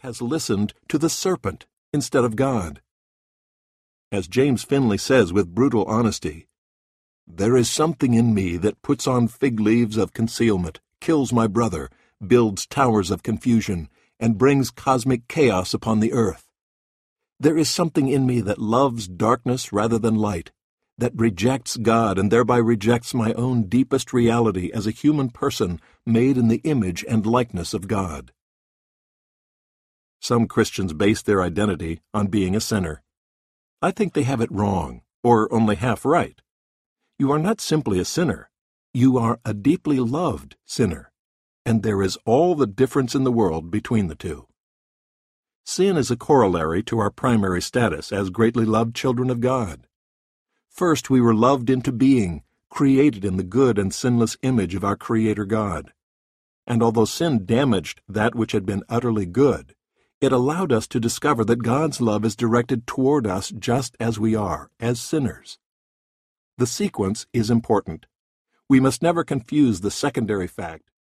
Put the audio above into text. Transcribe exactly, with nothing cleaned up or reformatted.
has listened to the serpent instead of God. As James Finley says with brutal honesty, "There is something in me that puts on fig leaves of concealment, kills my brother, builds towers of confusion, and brings cosmic chaos upon the earth. There is something in me that loves darkness rather than light, that rejects God and thereby rejects my own deepest reality as a human person made in the image and likeness of God." Some Christians base their identity on being a sinner. I think they have it wrong, or only half right. You are not simply a sinner. You are a deeply loved sinner, and there is all the difference in the world between the two. Sin is a corollary to our primary status as greatly loved children of God. First, we were loved into being, created in the good and sinless image of our Creator God. And although sin damaged that which had been utterly good, it allowed us to discover that God's love is directed toward us just as we are, as sinners. The sequence is important. We must never confuse the secondary fact